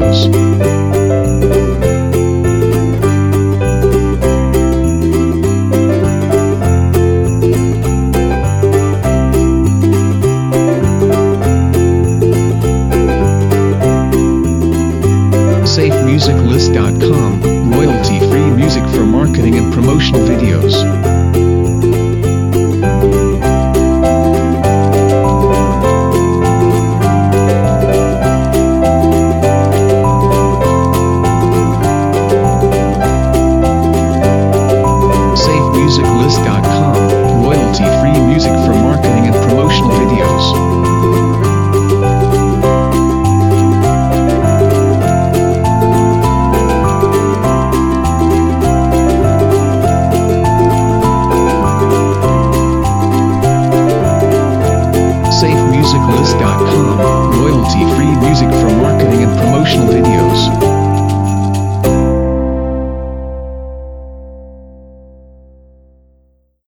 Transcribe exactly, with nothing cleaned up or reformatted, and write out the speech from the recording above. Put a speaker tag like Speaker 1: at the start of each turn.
Speaker 1: videos. safe music list dot com, royalty-free music for marketing and promotional videos. safe music list dot com, royalty-free music for marketing and promotional videos. safe music list dot com, royalty-free music for marketing and promotional videos.